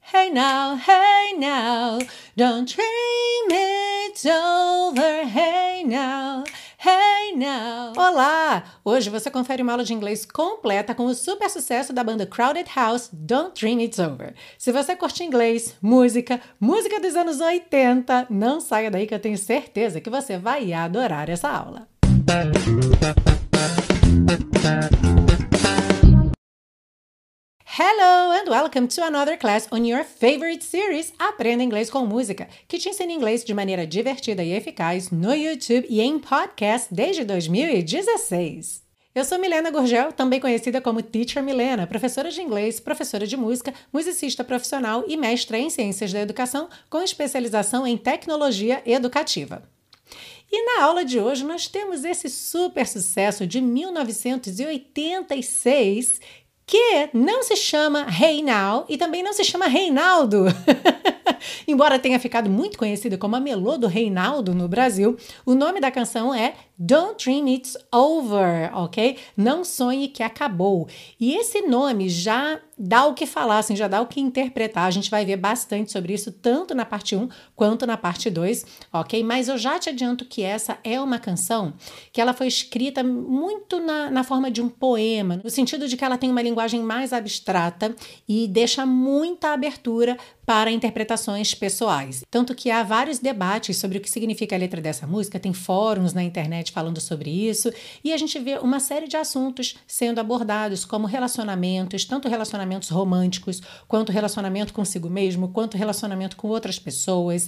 hey now, don't dream it's over, hey now. Olá! Hoje você confere uma aula de inglês completa com o super sucesso da banda Crowded House, Don't Dream It's Over. Se você curte inglês, música dos anos 80, não saia daí que eu tenho certeza que você vai adorar essa aula. Hello and welcome to another class on your favorite series Aprenda Inglês com Música, que te ensina inglês de maneira divertida e eficaz no YouTube e em podcast desde 2016. Eu sou Milena Gurgel, também conhecida como Teacher Milena, professora de inglês, professora de música, musicista profissional e mestra em ciências da educação com especialização em tecnologia educativa. E na aula de hoje nós temos esse super sucesso de 1986 que não se chama Hey Now e também não se chama Reinaldo. Embora tenha ficado muito conhecido como a Melô do Reinaldo no Brasil, o nome da canção é Don't Dream It's Over, ok? Não sonhe que acabou. E esse nome já dá o que falar, assim, já dá o que interpretar. A gente vai ver bastante sobre isso, tanto na parte 1 quanto na parte 2, ok? Mas eu já te adianto que essa é uma canção que ela foi escrita muito na forma de um poema, no sentido de que ela tem uma linguagem mais abstrata e deixa muita abertura para interpretações pessoais. Tanto que há vários debates sobre o que significa a letra dessa música, tem fóruns na internet falando sobre isso, e a gente vê uma série de assuntos sendo abordados, como relacionamentos, tanto relacionamentos românticos, quanto relacionamento consigo mesmo, quanto relacionamento com outras pessoas,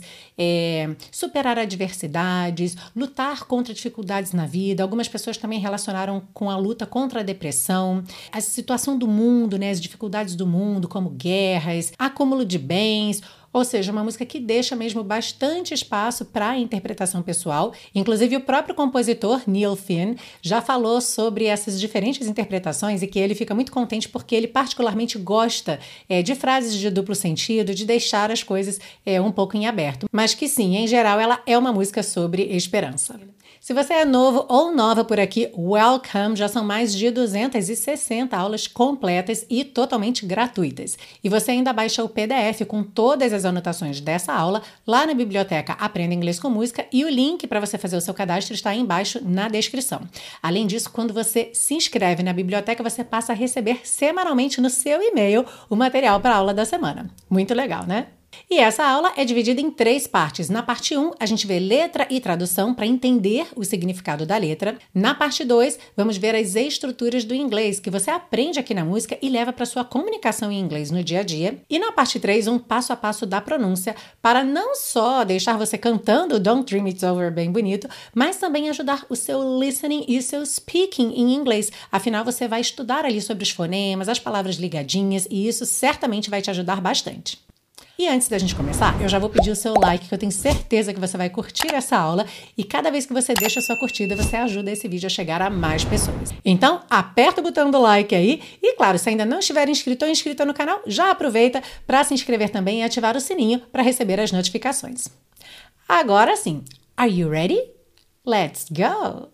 superar adversidades, lutar contra dificuldades na vida. Algumas pessoas também relacionaram com a luta contra a depressão, a situação do mundo, né, as dificuldades do mundo, como guerras, acúmulo de bens. Ou seja, uma música que deixa mesmo bastante espaço para a interpretação pessoal. Inclusive, o próprio compositor, Neil Finn, já falou sobre essas diferentes interpretações e que ele fica muito contente porque ele particularmente gosta de frases de duplo sentido, de deixar as coisas um pouco em aberto. Mas que sim, em geral, ela é uma música sobre esperança. Se você é novo ou nova por aqui, welcome! Já são mais de 260 aulas completas e totalmente gratuitas. E você ainda baixa o PDF com todas as anotações dessa aula lá na biblioteca Aprenda Inglês com Música e o link para você fazer o seu cadastro está aí embaixo na descrição. Além disso, quando você se inscreve na biblioteca, você passa a receber semanalmente no seu e-mail o material para a aula da semana. Muito legal, né? E essa aula é dividida em 3 partes. Na parte 1, a gente vê letra e tradução para entender o significado da letra. Na parte 2, vamos ver as estruturas do inglês que você aprende aqui na música e leva para sua comunicação em inglês no dia a dia. E na parte 3, um passo a passo da pronúncia para não só deixar você cantando Don't Dream It's Over bem bonito, mas também ajudar o seu listening e o seu speaking em inglês. Afinal, você vai estudar ali sobre os fonemas, as palavras ligadinhas e isso certamente vai te ajudar bastante. E antes da gente começar, eu já vou pedir o seu like, que eu tenho certeza que você vai curtir essa aula e cada vez que você deixa a sua curtida, você ajuda esse vídeo a chegar a mais pessoas. Então, aperta o botão do like aí e, claro, se ainda não estiver inscrito ou inscrita no canal, já aproveita para se inscrever também e ativar o sininho para receber as notificações. Agora sim, are you ready? Let's go!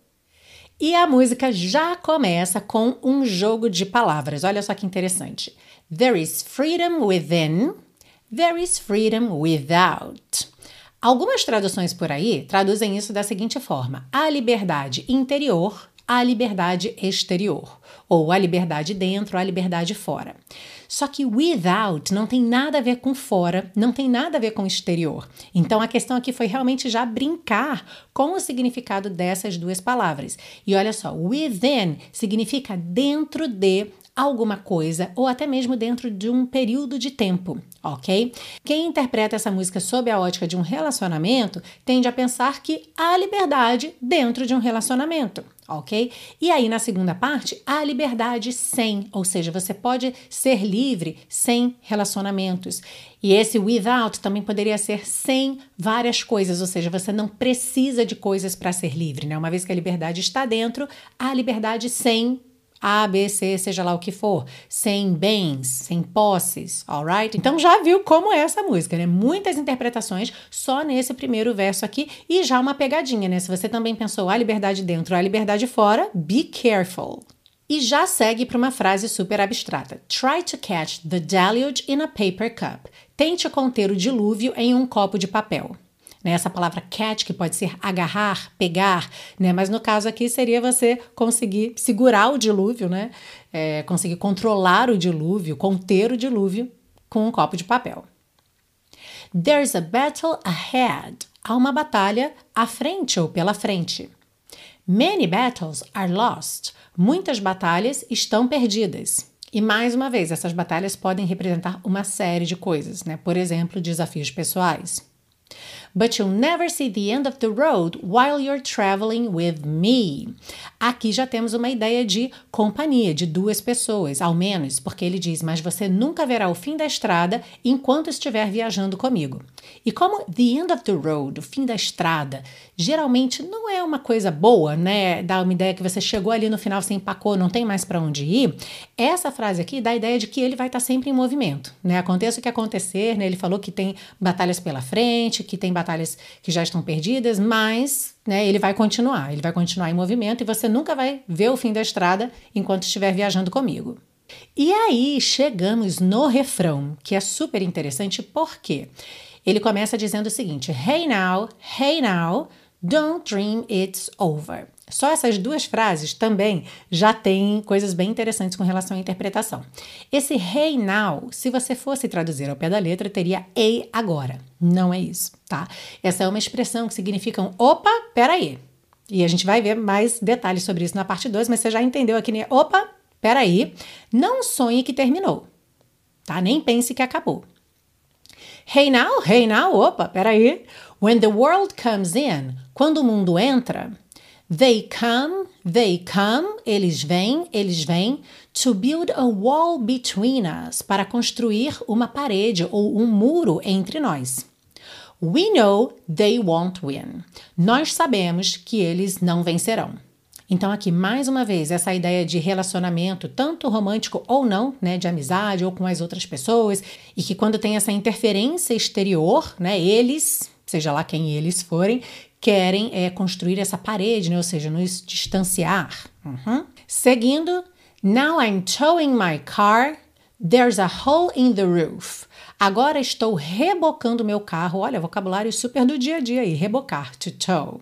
E a música já começa com um jogo de palavras. Olha só que interessante. There is freedom within. There is freedom without. Algumas traduções por aí traduzem isso da seguinte forma: a liberdade interior, a liberdade exterior, ou a liberdade dentro, a liberdade fora. Só que without não tem nada a ver com fora, não tem nada a ver com exterior. Então a questão aqui foi realmente já brincar com o significado dessas duas palavras. E olha só, within significa dentro de alguma coisa ou até mesmo dentro de um período de tempo, ok? Quem interpreta essa música sob a ótica de um relacionamento tende a pensar que há liberdade dentro de um relacionamento, ok? E aí na segunda parte, há liberdade sem, ou seja, você pode ser livre sem relacionamentos. E esse without também poderia ser sem várias coisas, ou seja, você não precisa de coisas para ser livre, né? Uma vez que a liberdade está dentro, há liberdade sem A, B, C, seja lá o que for, sem bens, sem posses, alright? Então já viu como é essa música, né? Muitas interpretações só nesse primeiro verso aqui e já uma pegadinha, né? Se você também pensou a liberdade dentro, a liberdade fora, be careful. E já segue para uma frase super abstrata. Try to catch the deluge in a paper cup. Tente conter o dilúvio em um copo de papel. Essa palavra catch, que pode ser agarrar, pegar, mas no caso aqui seria você conseguir segurar o dilúvio, conseguir controlar o dilúvio, conter o dilúvio com um copo de papel. There's a battle ahead. Há uma batalha à frente ou pela frente. Many battles are lost. Muitas batalhas estão perdidas. E mais uma vez, essas batalhas podem representar uma série de coisas, Por exemplo, desafios pessoais. But you'll never see the end of the road while you're traveling with me. Aqui já temos uma ideia de companhia, de duas pessoas, ao menos, porque ele diz, mas você nunca verá o fim da estrada enquanto estiver viajando comigo. E como the end of the road, o fim da estrada, geralmente não é uma coisa boa, Dá uma ideia que você chegou ali no final, você empacou, não tem mais para onde ir. Essa frase aqui dá a ideia de que ele vai estar sempre em movimento, Aconteça o que acontecer, Ele falou que tem batalhas pela frente, que tem batalhas que já estão perdidas, mas ele vai continuar em movimento e você nunca vai ver o fim da estrada enquanto estiver viajando comigo. E aí chegamos no refrão, que é super interessante porque ele começa dizendo o seguinte: hey now, don't dream it's over. Só essas duas frases também já têm coisas bem interessantes com relação à interpretação. Esse hey now, se você fosse traduzir ao pé da letra, teria ei agora. Não é isso, tá? Essa é uma expressão que significa opa, peraí. E a gente vai ver mais detalhes sobre isso na parte 2, mas você já entendeu aqui, Opa, peraí, não sonhe que terminou, tá? Nem pense que acabou. Hey now, opa, peraí. When the world comes in, quando o mundo entra, they come, eles vêm, to build a wall between us, para construir uma parede ou um muro entre nós. We know they won't win. Nós sabemos que eles não vencerão. Então aqui, mais uma vez, essa ideia de relacionamento, tanto romântico ou não, de amizade ou com as outras pessoas, e que quando tem essa interferência exterior, eles, seja lá quem eles forem, querem construir essa parede, ou seja, nos distanciar. Seguindo, now I'm towing my car, there's a hole in the roof. Agora estou rebocando meu carro. Olha, vocabulário super do dia a dia aí, rebocar, to tow.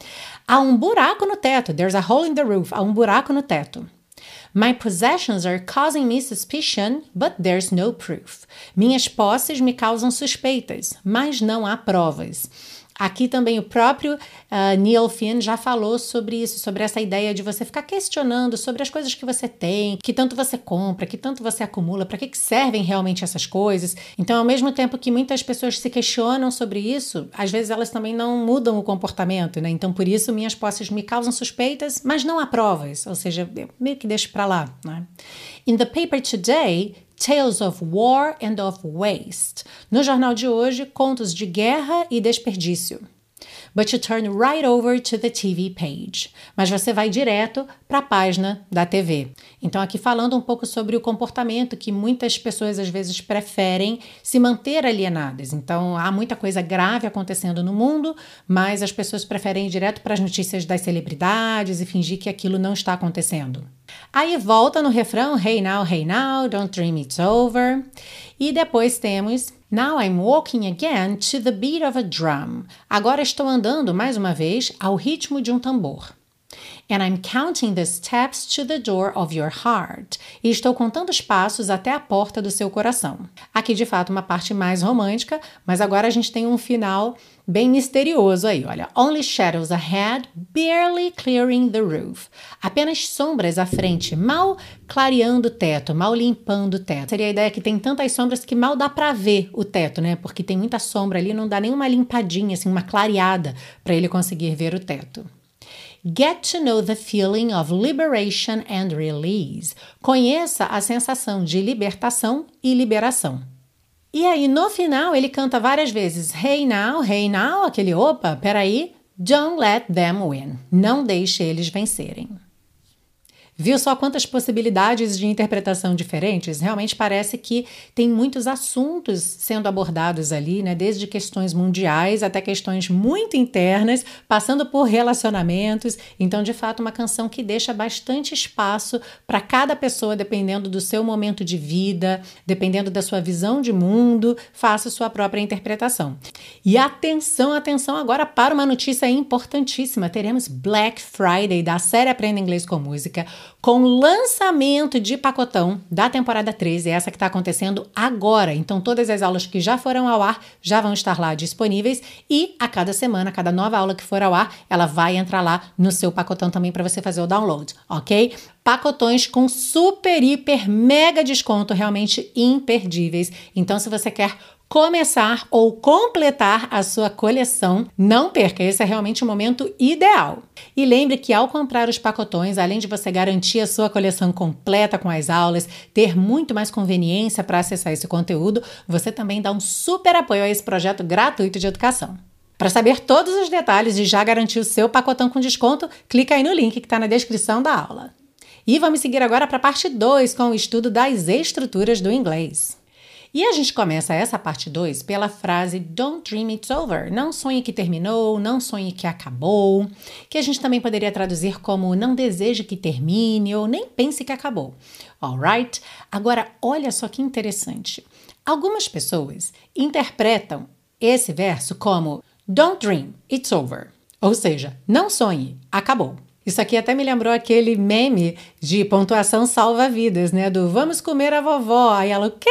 Há um buraco no teto, there's a hole in the roof, há um buraco no teto. My possessions are causing me suspicion, but there's no proof. Minhas posses me causam suspeitas, mas não há provas. Aqui também o próprio Neil Finn já falou sobre isso, sobre essa ideia de você ficar questionando sobre as coisas que você tem, que tanto você compra, que tanto você acumula, para que servem realmente essas coisas. Então, ao mesmo tempo que muitas pessoas se questionam sobre isso, às vezes elas também não mudam o comportamento, Então, por isso, minhas posses me causam suspeitas, mas não há provas, ou seja, eu meio que deixo para lá, In the paper today, Tales of War and of Waste. No jornal de hoje, contos de guerra e desperdício. But you turn right over to the TV page. Mas você vai direto para a página da TV. Então, aqui falando um pouco sobre o comportamento que muitas pessoas às vezes preferem se manter alienadas. Então, há muita coisa grave acontecendo no mundo, mas as pessoas preferem ir direto para as notícias das celebridades e fingir que aquilo não está acontecendo. Aí volta no refrão, hey now, don't dream it's over. E depois temos, now I'm walking again to the beat of a drum. Agora estou andando mais uma vez ao ritmo de um tambor. And I'm counting the steps to the door of your heart. E estou contando os passos até a porta do seu coração. Aqui, de fato, uma parte mais romântica, mas agora a gente tem um final bem misterioso aí, olha. Only shadows ahead, barely clearing the roof. Apenas sombras à frente, mal clareando o teto, mal limpando o teto. Seria a ideia que tem tantas sombras que mal dá para ver o teto, Porque tem muita sombra ali, não dá nenhuma limpadinha, assim, uma clareada para ele conseguir ver o teto. Get to know the feeling of liberation and release. Conheça a sensação de libertação e liberação. E aí, no final, ele canta várias vezes hey now, aquele opa, peraí, don't let them win. Não deixe eles vencerem. Viu só quantas possibilidades de interpretação diferentes? Realmente parece que tem muitos assuntos sendo abordados ali, né? Desde questões mundiais até questões muito internas, passando por relacionamentos. Então, de fato, uma canção que deixa bastante espaço para cada pessoa, dependendo do seu momento de vida, dependendo da sua visão de mundo, faça sua própria interpretação. E atenção agora para uma notícia importantíssima. Teremos Black Friday da série Aprenda Inglês com Música, com lançamento de pacotão da temporada 13, essa que está acontecendo agora. Então, todas as aulas que já foram ao ar já vão estar lá disponíveis e a cada semana, cada nova aula que for ao ar, ela vai entrar lá no seu pacotão também para você fazer o download, ok? Pacotões com super, hiper, mega desconto, realmente imperdíveis. Então, se você quer começar ou completar a sua coleção, não perca, esse é realmente o momento ideal. E lembre que ao comprar os pacotões, além de você garantir a sua coleção completa com as aulas, ter muito mais conveniência para acessar esse conteúdo, você também dá um super apoio a esse projeto gratuito de educação. Para saber todos os detalhes e já garantir o seu pacotão com desconto, clica aí no link que está na descrição da aula. E vamos seguir agora para a parte 2 com o estudo das estruturas do inglês. E a gente começa essa parte 2 pela frase Don't dream it's over. Não sonhe que terminou, não sonhe que acabou, que a gente também poderia traduzir como não deseje que termine ou nem pense que acabou. Alright? Agora, olha só que interessante. Algumas pessoas interpretam esse verso como Don't dream, it's over. Ou seja, não sonhe, acabou. Isso aqui até me lembrou aquele meme de pontuação salva-vidas, né? Do vamos comer a vovó. Aí ela, o quê?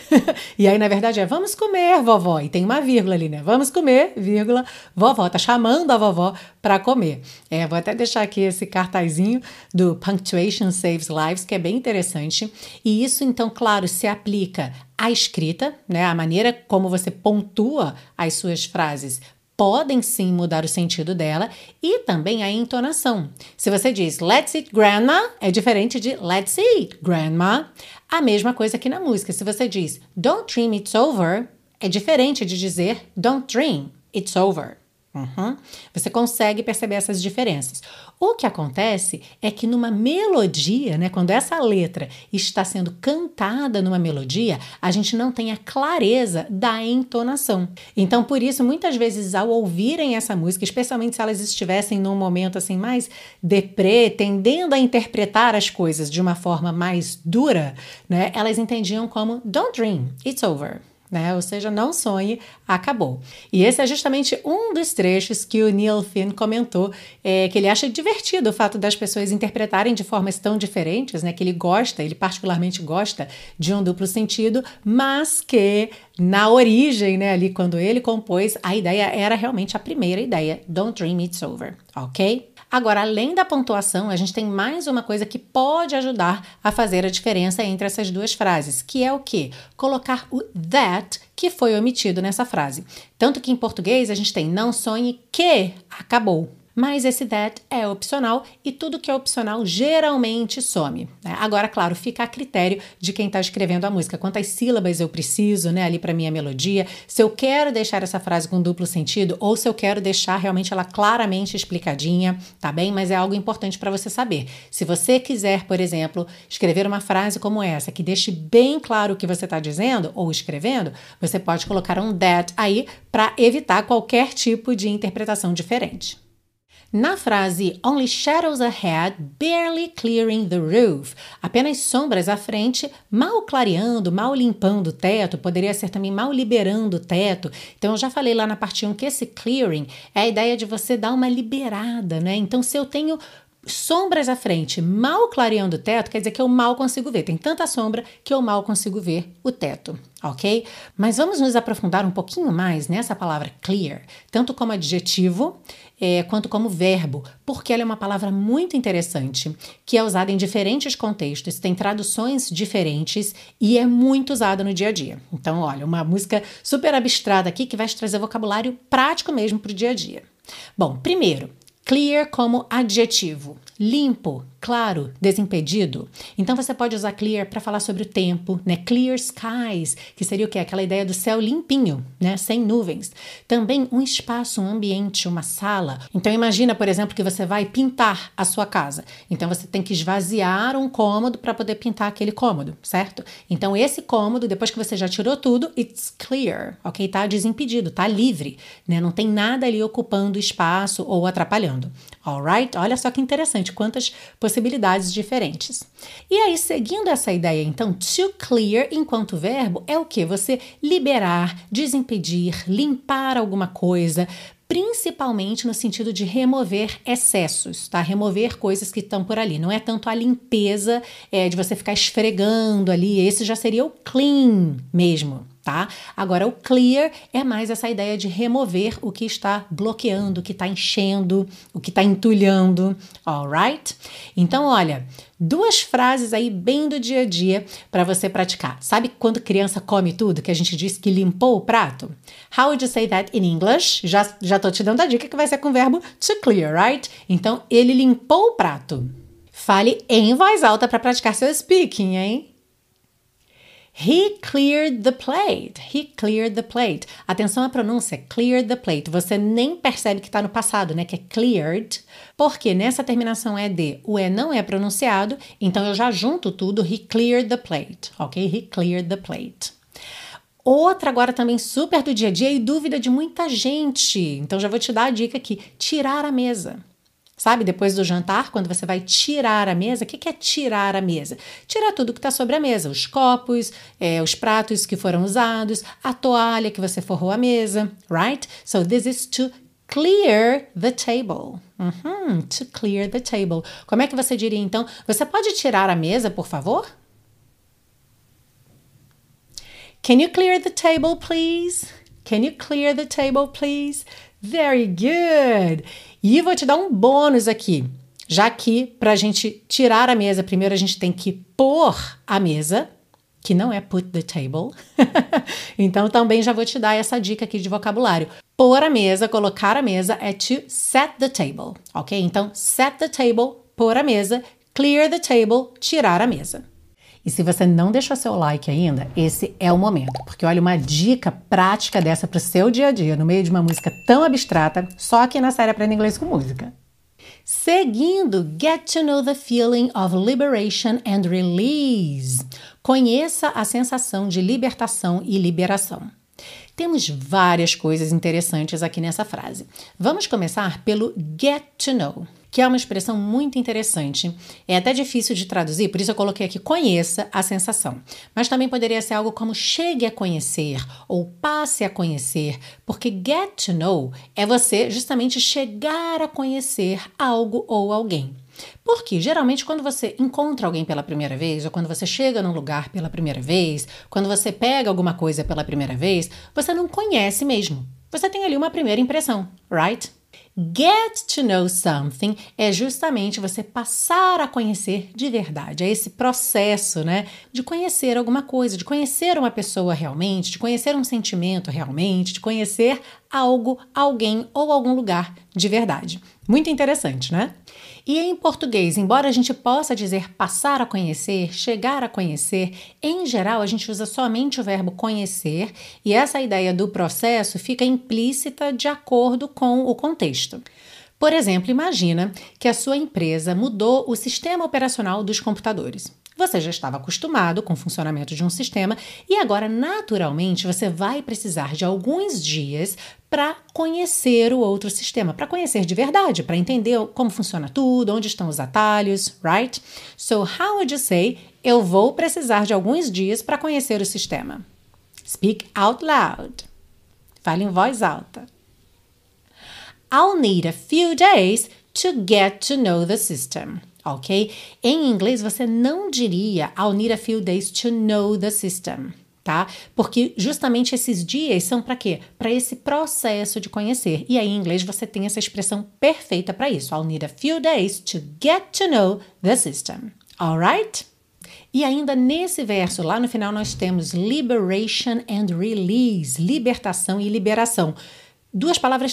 E aí, na verdade, é vamos comer, vovó. E tem uma vírgula ali, né? Vamos comer, vírgula, vovó. Tá chamando a vovó para comer. Vou até deixar aqui esse cartazinho do Punctuation Saves Lives, que é bem interessante. E isso, então, claro, se aplica à escrita, né? A maneira como você pontua as suas frases podem sim mudar o sentido dela e também a entonação. Se você diz Let's eat grandma, é diferente de Let's eat grandma. A mesma coisa aqui na música. Se você diz Don't dream it's over, é diferente de dizer Don't dream it's over. Você consegue perceber essas diferenças. O que acontece é que numa melodia, né, quando essa letra está sendo cantada numa melodia, a gente não tem a clareza da entonação. Então, por isso, muitas vezes, ao ouvirem essa música, especialmente se elas estivessem num momento assim mais deprê, tendendo a interpretar as coisas de uma forma mais dura, né, elas entendiam como Don't dream, it's over. Né? Ou seja, não sonhe, acabou. E esse é justamente um dos trechos que o Neil Finn comentou, que ele acha divertido o fato das pessoas interpretarem de formas tão diferentes, né? Que ele particularmente gosta de um duplo sentido, mas que na origem, né, ali quando ele compôs, a ideia era realmente a primeira ideia, Don't dream it's over, ok? Agora, além da pontuação, a gente tem mais uma coisa que pode ajudar a fazer a diferença entre essas duas frases, que é o quê? Colocar o that que foi omitido nessa frase. Tanto que em português a gente tem não sonhe que acabou. Mas esse that é opcional e tudo que é opcional geralmente some, né? Agora, claro, fica a critério de quem está escrevendo a música. Quantas sílabas eu preciso, né, ali para minha melodia, se eu quero deixar essa frase com duplo sentido ou se eu quero deixar realmente ela claramente explicadinha, tá bem? Mas é algo importante para você saber. Se você quiser, por exemplo, escrever uma frase como essa, que deixe bem claro o que você está dizendo ou escrevendo, você pode colocar um that aí para evitar qualquer tipo de interpretação diferente. Na frase Only shadows ahead, barely clearing the roof, apenas sombras à frente, mal clareando, mal limpando o teto, poderia ser também mal liberando o teto. Então eu já falei lá na parte 1 que esse clearing é a ideia de você dar uma liberada, né? Então se eu tenho sombras à frente, mal clareando o teto, quer dizer que eu mal consigo ver. Tem tanta sombra que eu mal consigo ver o teto, ok? Mas vamos nos aprofundar um pouquinho mais nessa palavra clear, tanto como adjetivo quanto como verbo, porque ela é uma palavra muito interessante, que é usada em diferentes contextos, tem traduções diferentes e é muito usada no dia a dia. Então, olha, uma música super abstrata aqui que vai te trazer vocabulário prático mesmo para o dia a dia. Bom, primeiro, clear como adjetivo, limpo, claro, desimpedido. Então você pode usar clear para falar sobre o tempo, né? Clear skies, que seria o quê? Aquela ideia do céu limpinho, né? Sem nuvens. Também um espaço, um ambiente, uma sala. Então imagina, por exemplo, que você vai pintar a sua casa. Então você tem que esvaziar um cômodo para poder pintar aquele cômodo, certo? Então esse cômodo, depois que você já tirou tudo, it's clear, ok? Tá desimpedido, tá livre, né? Não tem nada ali ocupando espaço ou atrapalhando. Alright? Olha só que interessante, quantas possibilidades diferentes. E aí, seguindo essa ideia, então, to clear, enquanto verbo, é o quê? Você liberar, desimpedir, limpar alguma coisa, principalmente no sentido de remover excessos, tá? Remover coisas que estão por ali. Não é tanto a limpeza de você ficar esfregando ali, esse já seria o clean mesmo, tá? Agora, o clear é mais essa ideia de remover o que está bloqueando, o que está enchendo, o que está entulhando, alright? Então, olha, duas frases aí bem do dia a dia para você praticar. Sabe quando criança come tudo, que a gente diz que limpou o prato? How would you say that in English? Já tô te dando a dica que vai ser com o verbo to clear, right? Então, ele limpou o prato. Fale em voz alta para praticar seu speaking, hein? He cleared the plate. He cleared the plate. Atenção à pronúncia, cleared the plate. Você nem percebe que está no passado, né? Que é cleared, porque nessa terminação é de. O E não é pronunciado, então eu já junto tudo. He cleared the plate, ok? He cleared the plate. Outra agora também super do dia a dia e dúvida de muita gente. Então já vou te dar a dica aqui. Tirar a mesa. Sabe, depois do jantar, quando você vai tirar a mesa, o que é tirar a mesa? Tirar tudo que está sobre a mesa, os copos, os pratos que foram usados, a toalha que você forrou a mesa, right? So this is to clear the table. To clear the table. Como é que você diria então? Você pode tirar a mesa, por favor? Can you clear the table, please? Can you clear the table, please? Very good! E vou te dar um bônus aqui, já que para a gente tirar a mesa, primeiro a gente tem que pôr a mesa, que não é put the table. Então também já vou te dar essa dica aqui de vocabulário. Pôr a mesa, colocar a mesa é to set the table, ok? Então set the table, pôr a mesa, clear the table, tirar a mesa. E se você não deixou seu like ainda, esse é o momento, porque olha, uma dica prática dessa para o seu dia a dia, no meio de uma música tão abstrata, só aqui na série Aprenda Inglês com Música. Seguindo, get to know the feeling of liberation and release. Conheça a sensação de libertação e liberação. Temos várias coisas interessantes aqui nessa frase. Vamos começar pelo get to know, que é uma expressão muito interessante. É até difícil de traduzir, por isso eu coloquei aqui conheça a sensação. Mas também poderia ser algo como chegue a conhecer ou passe a conhecer, porque get to know é você justamente chegar a conhecer algo ou alguém. Porque geralmente quando você encontra alguém pela primeira vez, ou quando você chega num lugar pela primeira vez, quando você pega alguma coisa pela primeira vez, você não conhece mesmo. Você tem ali uma primeira impressão, right? Get to know something é justamente você passar a conhecer de verdade. É esse processo, né, de conhecer alguma coisa, de conhecer uma pessoa realmente, de conhecer um sentimento realmente, de conhecer algo, alguém ou algum lugar de verdade. Muito interessante, né? E em português, embora a gente possa dizer passar a conhecer, chegar a conhecer, em geral a gente usa somente o verbo conhecer e essa ideia do processo fica implícita de acordo com o contexto. Por exemplo, imagina que a sua empresa mudou o sistema operacional dos computadores. Você já estava acostumado com o funcionamento de um sistema e agora, naturalmente, você vai precisar de alguns dias para conhecer o outro sistema, para conhecer de verdade, para entender como funciona tudo, onde estão os atalhos, right? So, how would you say, eu vou precisar de alguns dias para conhecer o sistema? Speak out loud. Fale em voz alta. I'll need a few days to get to know the system. Ok? Em inglês, você não diria I'll need a few days to know the system, tá? Porque justamente esses dias são para quê? Para esse processo de conhecer. E aí, em inglês, você tem essa expressão perfeita para isso. I'll need a few days to get to know the system. Alright? E ainda nesse verso, lá no final, nós temos liberation and release. Libertação e liberação. Duas palavras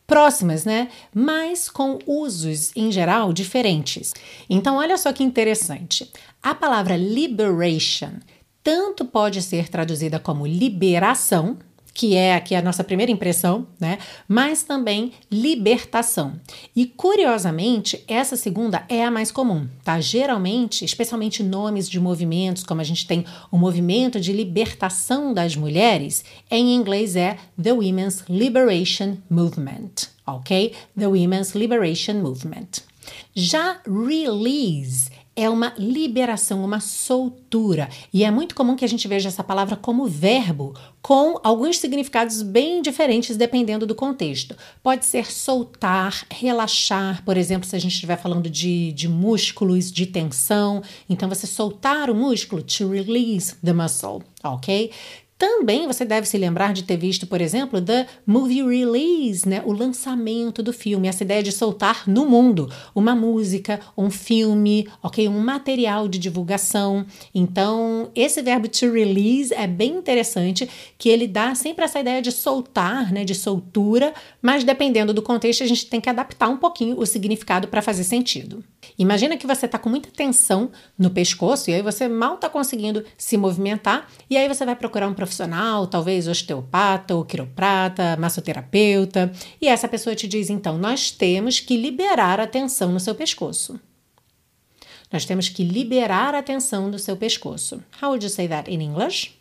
próximas, né? Mas com usos, em geral, diferentes. Então, olha só que interessante. A palavra liberation tanto pode ser traduzida como liberação, que é aqui a nossa primeira impressão, né? Mas também libertação. E, curiosamente, essa segunda é a mais comum, tá? Geralmente, especialmente nomes de movimentos, como a gente tem o movimento de libertação das mulheres, em inglês é The Women's Liberation Movement, ok? The Women's Liberation Movement. Já release é uma liberação, uma soltura. E é muito comum que a gente veja essa palavra como verbo, com alguns significados bem diferentes dependendo do contexto. Pode ser soltar, relaxar, por exemplo, se a gente estiver falando de músculos, de tensão. Então, você soltar o músculo, to release the muscle, ok? Também você deve se lembrar de ter visto, por exemplo, the movie release, né? O lançamento do filme, essa ideia de soltar no mundo uma música, um filme, ok? Um material de divulgação. Então, esse verbo to release é bem interessante, que ele dá sempre essa ideia de soltar, né? De soltura, mas dependendo do contexto, a gente tem que adaptar um pouquinho o significado para fazer sentido. Imagina que você está com muita tensão no pescoço e aí você mal está conseguindo se movimentar e aí você vai procurar um profissional, talvez osteopata ou quiroprata, massoterapeuta, e essa pessoa te diz, então, nós temos que liberar a tensão no seu pescoço. Nós temos que liberar a tensão do seu pescoço. How would you say that in English?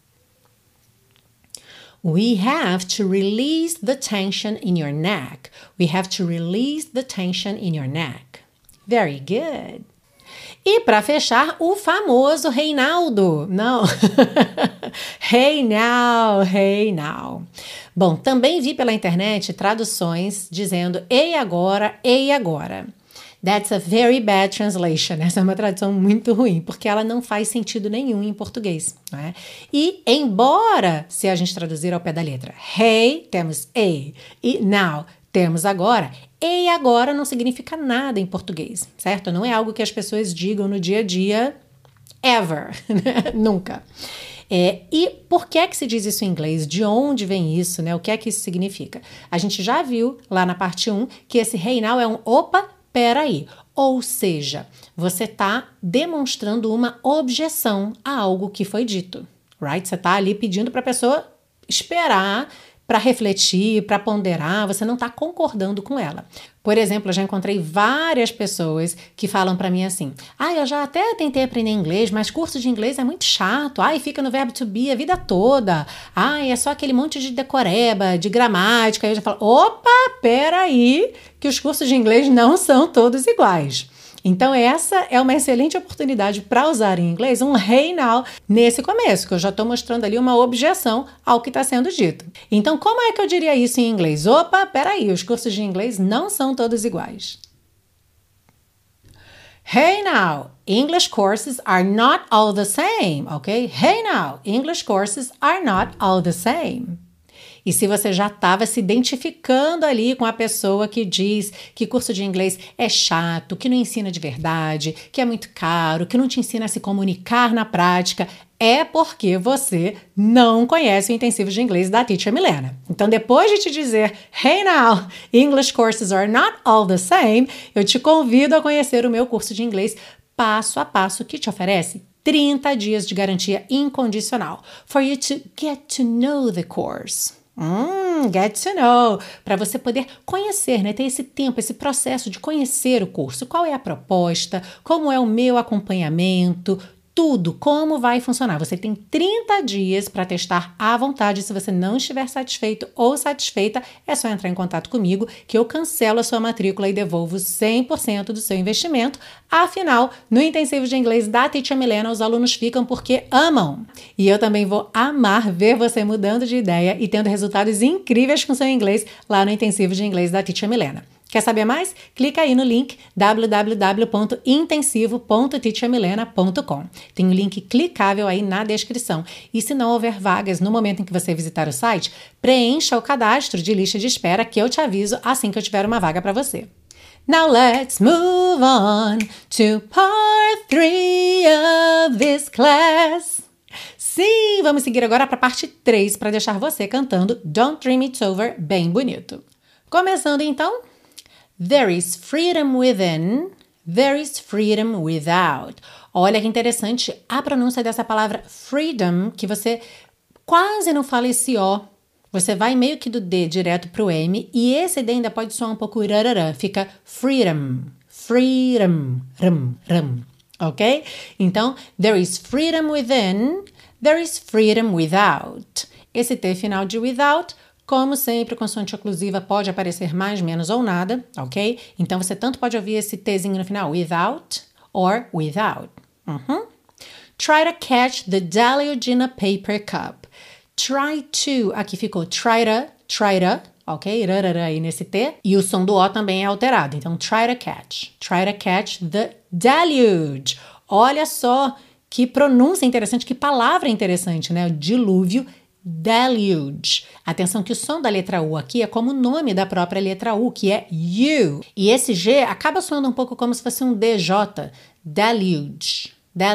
We have to release the tension in your neck. We have to release the tension in your neck. Very good. E para fechar, o famoso Reinaldo. Não. Hey now, hey now. Bom, também vi pela internet traduções dizendo ei agora, ei agora. That's a very bad translation. Essa é uma tradução muito ruim, porque ela não faz sentido nenhum em português, né? E embora, se a gente traduzir ao pé da letra, hey, temos ei, e now, temos agora, e agora não significa nada em português, certo? Não é algo que as pessoas digam no dia a dia, ever, nunca. E por que é que se diz isso em inglês? De onde vem isso, né? O que é que isso significa? A gente já viu lá na parte 1 que esse hey now é um opa, peraí. Ou seja, você está demonstrando uma objeção a algo que foi dito, right? Você está ali pedindo para a pessoa esperar, para refletir, para ponderar, você não está concordando com ela. Por exemplo, eu já encontrei várias pessoas que falam para mim assim, eu já até tentei aprender inglês, mas curso de inglês é muito chato, fica no verbo to be a vida toda, é só aquele monte de decoreba, de gramática, aí eu já falo, opa, peraí, que os cursos de inglês não são todos iguais. Então essa é uma excelente oportunidade para usar em inglês um hey now nesse começo, que eu já estou mostrando ali uma objeção ao que está sendo dito. Então como é que eu diria isso em inglês? Opa, peraí, os cursos de inglês não são todos iguais. Hey now, English courses are not all the same, ok? Hey now, English courses are not all the same. E se você já estava se identificando ali com a pessoa que diz que curso de inglês é chato, que não ensina de verdade, que é muito caro, que não te ensina a se comunicar na prática, é porque você não conhece o intensivo de inglês da Teacher Milena. Então, depois de te dizer, hey now, English courses are not all the same, eu te convido a conhecer o meu curso de inglês passo a passo que te oferece 30 dias de garantia incondicional. For you to get to know the course. Get to know, para você poder conhecer, né? Ter esse tempo, esse processo de conhecer o curso, qual é a proposta, como é o meu acompanhamento, tudo, como vai funcionar. Você tem 30 dias para testar à vontade. Se você não estiver satisfeito ou satisfeita, é só entrar em contato comigo que eu cancelo a sua matrícula e devolvo 100% do seu investimento. Afinal, no intensivo de inglês da Teacher Milena, os alunos ficam porque amam. E eu também vou amar ver você mudando de ideia e tendo resultados incríveis com seu inglês lá no intensivo de inglês da Teacher Milena. Quer saber mais? Clica aí no link www.intensivo.teachermilena.com. Tem um link clicável aí na descrição. E se não houver vagas no momento em que você visitar o site, preencha o cadastro de lista de espera que eu te aviso assim que eu tiver uma vaga para você. Now let's move on to part 3 of this class. Sim, vamos seguir agora para a parte 3 para deixar você cantando Don't Dream It's Over bem bonito. Começando então, there is freedom within, there is freedom without. Olha que interessante a pronúncia dessa palavra freedom, que você quase não fala esse O. Você vai meio que do D direto pro M, e esse D ainda pode soar um pouco rararã, fica freedom, freedom, ok? Então, there is freedom within, there is freedom without. Esse T final de without, como sempre, consoante oclusiva pode aparecer mais, menos ou nada, ok? Então, você tanto pode ouvir esse Tzinho no final, without or without. Try to catch the deluge in a paper cup. Try to, aqui ficou try to, ok? Rarara aí nesse T. E o som do O também é alterado. Então, try to catch the deluge. Olha só que pronúncia interessante, que palavra interessante, né? O dilúvio, deluge. Atenção que o som da letra U aqui é como o nome da própria letra U, que é U. E esse G acaba soando um pouco como se fosse um DJ. Deluge,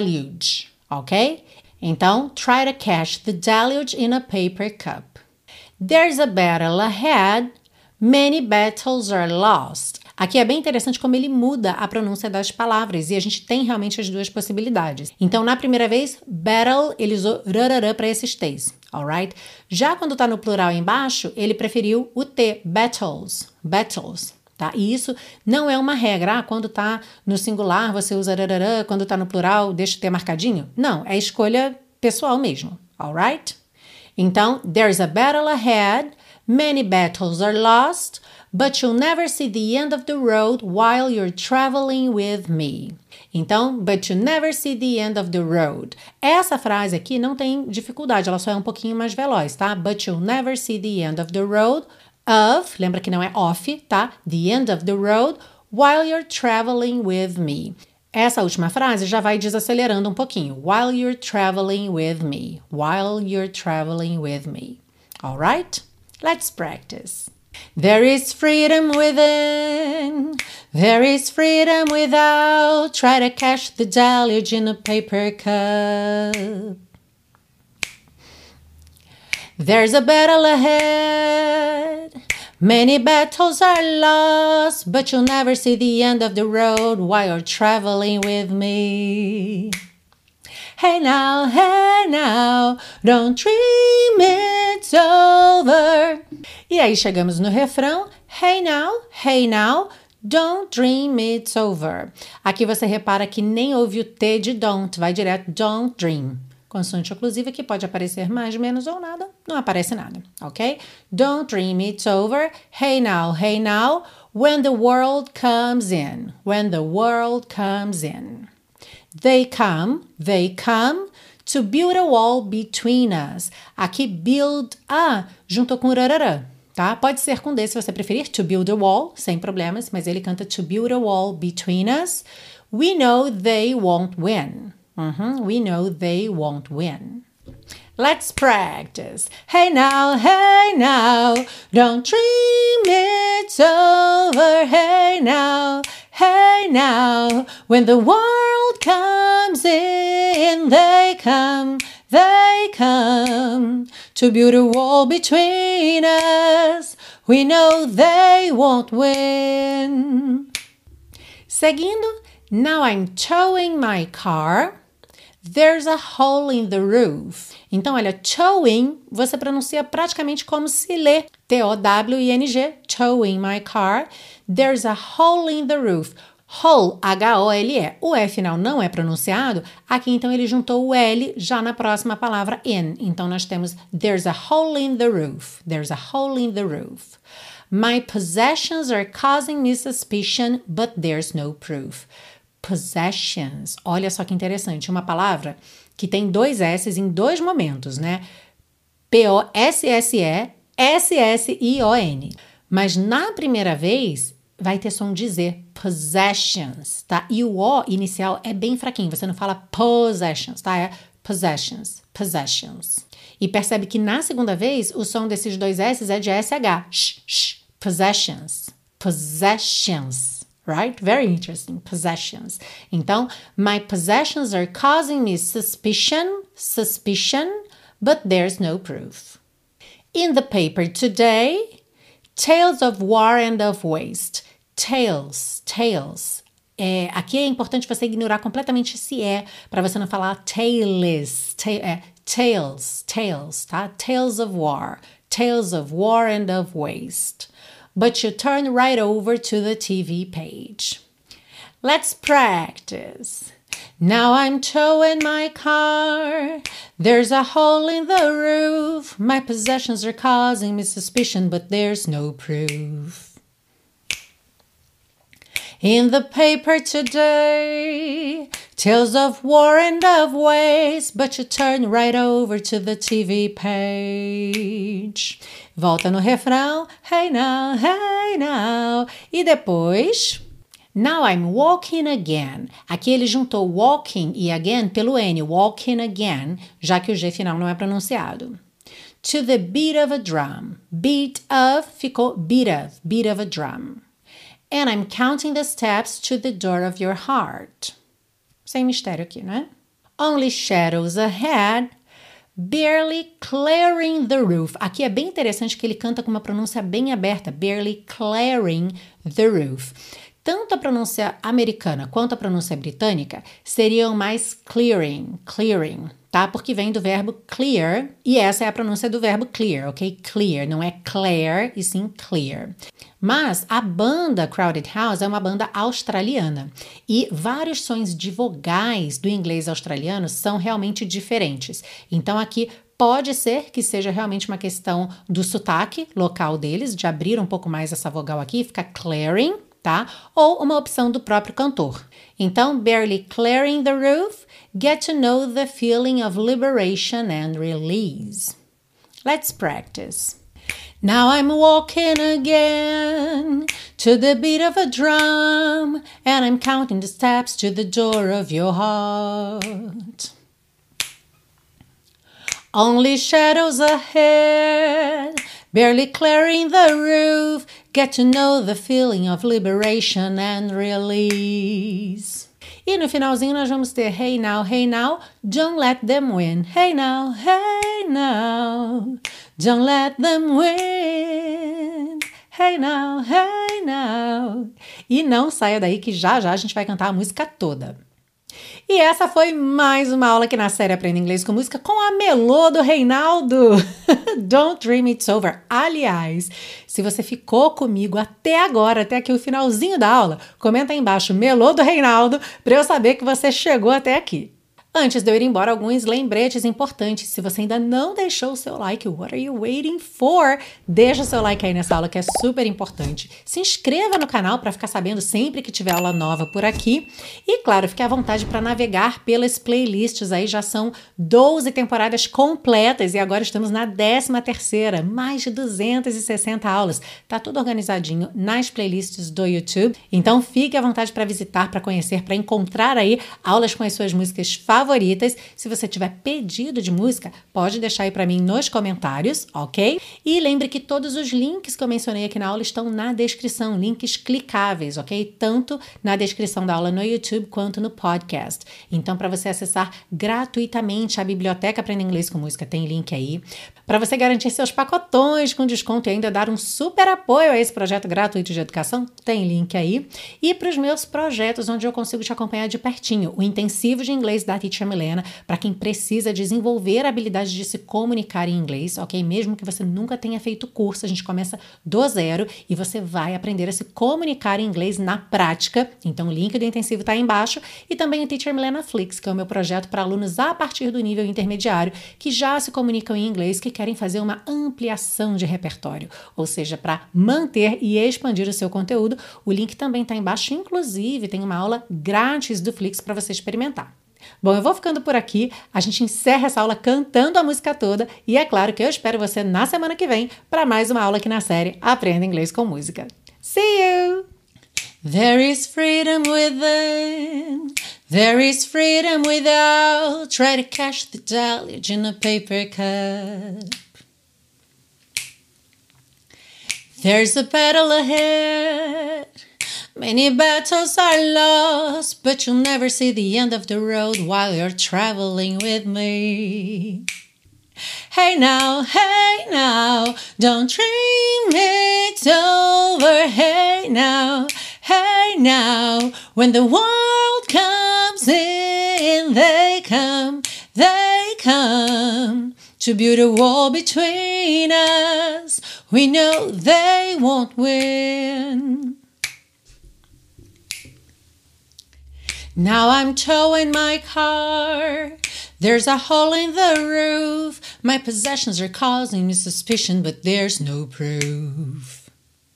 ok? Então, try to catch the deluge in a paper cup. There's a battle ahead, many battles are lost. Aqui é bem interessante como ele muda a pronúncia das palavras, e a gente tem realmente as duas possibilidades. Então, na primeira vez, battle, ele usou rararã para esses T's, alright? Já quando está no plural embaixo, ele preferiu o T, battles. Tá? E isso não é uma regra. Quando tá no singular, você usa rararã, quando tá no plural, deixa o T marcadinho. Não, é escolha pessoal mesmo, alright? Então, there's a battle ahead, many battles are lost, but you'll never see the end of the road while you're traveling with me. Então, but you never see the end of the road. Essa frase aqui não tem dificuldade, ela só é um pouquinho mais veloz, tá? But you'll never see the end of the road of, lembra que não é off, tá? The end of the road while you're traveling with me. Essa última frase já vai desacelerando um pouquinho. While you're traveling with me. While you're traveling with me. All right? Let's practice. There is freedom within. There is freedom without. Try to catch the deluge in a paper cup. There's a battle ahead. Many battles are lost, but you'll never see the end of the road while you're traveling with me. Hey now, don't dream it's over. E aí chegamos no refrão. Hey now, don't dream it's over. Aqui você repara que nem ouve o T de don't, vai direto don't dream. Consoante oclusiva que pode aparecer mais, menos ou nada, não aparece nada, ok? Don't dream it's over. Hey now, when the world comes in. When the world comes in. They come to build a wall between us. Aqui build junto com rararã, tá? Pode ser com D se você preferir, to build a wall, sem problemas, mas ele canta to build a wall between us. We know they won't win. We know they won't win. Let's practice. Hey now, don't dream it's over. Hey now, when the world comes in, they come to build a wall between us. We know they won't win. Seguindo, now I'm towing my car. There's a hole in the roof. Então, olha, towing, você pronuncia praticamente como se lê. T-O-W-I-N-G, towing my car. There's a hole in the roof. Hole, H-O-L-E. O E final não é pronunciado. Aqui, então, ele juntou o L já na próxima palavra in. Então, nós temos there's a hole in the roof. There's a hole in the roof. My possessions are causing me suspicion, but there's no proof. Possessions. Olha só que interessante. Uma palavra que tem dois S's em dois momentos, né? P-O-S-S-E, S-S-I-O-N. Mas na primeira vez vai ter som de Z. Possessions, tá? E o O inicial é bem fraquinho. Você não fala possessions, tá? É possessions. E percebe que na segunda vez o som desses dois S's é de SH. Possessions. Right? Very interesting. Possessions. Então, my possessions are causing me suspicion, but there's no proof. In the paper today, Tales of War and of Waste. Tales. Aqui é importante você ignorar completamente esse para você não falar tales. Tales, tá? Tales of War and of Waste. But you turn right over to the TV page. Let's practice. Now I'm towing my car. There's a hole in the roof. My possessions are causing me suspicion, but there's no proof. In the paper today, tales of war and of waste, but you turn right over to the TV page. Volta no refrão, hey now. E depois, now I'm walking again. Aqui ele juntou walking e again pelo N, walking again, já que o G final não é pronunciado. To the beat of a drum. Beat of ficou beat of a drum. And I'm counting the steps to the door of your heart. Sem mistério aqui, né? Only shadows ahead, barely clearing the roof. Aqui é bem interessante que ele canta com uma pronúncia bem aberta, barely clearing the roof. Tanto a pronúncia americana quanto a pronúncia britânica seriam mais clearing, tá? Porque vem do verbo clear, e essa é a pronúncia do verbo clear, ok? Clear, não é clear, e sim clear. Mas a banda Crowded House é uma banda australiana, e vários sons de vogais do inglês australiano são realmente diferentes. Então aqui pode ser que seja realmente uma questão do sotaque local deles, de abrir um pouco mais essa vogal aqui, fica clearing, tá? Ou uma opção do próprio cantor. Então, barely clearing the roof, get to know the feeling of liberation and release. Let's practice. Now I'm walking again to the beat of a drum, and I'm counting the steps to the door of your heart. Only shadows ahead, barely clearing the roof, get to know the feeling of liberation and release. E no finalzinho nós vamos ter hey now, don't let them win. Hey now, don't let them win. Hey now. E não saia daí que já a gente vai cantar a música toda. E essa foi mais uma aula aqui na série Aprenda Inglês com Música com a Melô do Reinaldo. Don't Dream It's Over. Aliás, se você ficou comigo até agora, até aqui o finalzinho da aula, comenta aí embaixo Melô do Reinaldo para eu saber que você chegou até aqui. Antes de eu ir embora, alguns lembretes importantes. Se você ainda não deixou o seu like, what are you waiting for? Deixa o seu like aí nessa aula que é super importante. Se inscreva no canal para ficar sabendo sempre que tiver aula nova por aqui. E, claro, fique à vontade para navegar pelas playlists. Aí já são 12 temporadas completas e agora estamos na 13ª. Mais de 260 aulas. Tá tudo organizadinho nas playlists do YouTube. Então, fique à vontade para visitar, para conhecer, para encontrar aí aulas com as suas músicas favoritas. Se você tiver pedido de música, pode deixar aí para mim nos comentários, ok? E lembre que todos os links que eu mencionei aqui na aula estão na descrição, links clicáveis, ok? Tanto na descrição da aula no YouTube quanto no podcast. Então, para você acessar gratuitamente a biblioteca Aprenda Inglês com Música, tem link aí. Para você garantir seus pacotões com desconto e ainda dar um super apoio a esse projeto gratuito de educação, tem link aí. E para os meus projetos, onde eu consigo te acompanhar de pertinho, o intensivo de inglês da Teacher Milena, para quem precisa desenvolver a habilidade de se comunicar em inglês, ok? Mesmo que você nunca tenha feito curso, a gente começa do zero e você vai aprender a se comunicar em inglês na prática. Então, o link do intensivo está aí embaixo. E também o Teacher Milena Flix, que é o meu projeto para alunos a partir do nível intermediário, que já se comunicam em inglês, que querem fazer uma ampliação de repertório, ou seja, para manter e expandir o seu conteúdo. O link também está embaixo, inclusive tem uma aula grátis do Flix para você experimentar. Bom, eu vou ficando por aqui, a gente encerra essa aula cantando a música toda e é claro que eu espero você na semana que vem para mais uma aula aqui na série Aprenda Inglês com Música. See you! There is freedom within, there is freedom without, try to catch the deluge in a paper cup. There's a battle ahead, many battles are lost, but you'll never see the end of the road while you're traveling with me. Hey now, don't dream it's it's over. Hey now, when the world comes in, they come to build a wall between us. We know they won't win. Now I'm towing my car. There's a hole in the roof. My possessions are causing me suspicion, but there's no proof.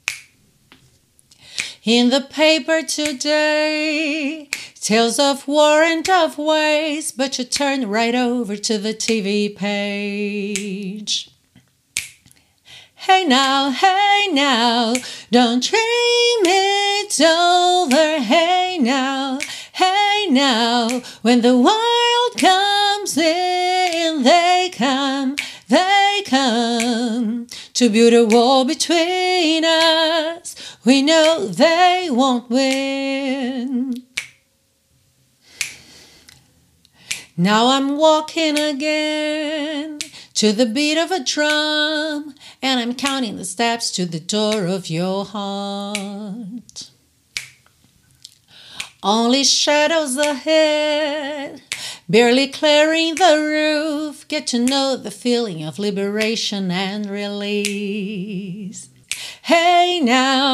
In the paper today, tales of war and of waste, but you turn right over to the TV page. Hey now, don't dream it's over. Hey now, when the world comes in, they come to build a wall between us. We know they won't win. Now I'm walking again to the beat of a drum, and I'm counting the steps to the door of your heart. Only shadows ahead, barely clearing the roof. Get to know the feeling of liberation and release. Hey now,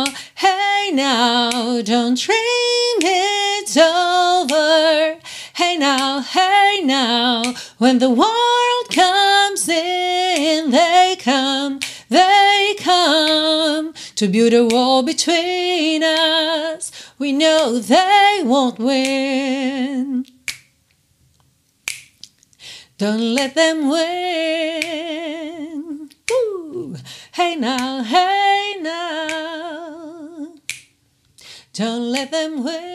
don't dream it's over. Hey now, when the world comes in, they come to build a wall between us. We know they won't win. Don't let them win. Ooh. Hey now, don't let them win.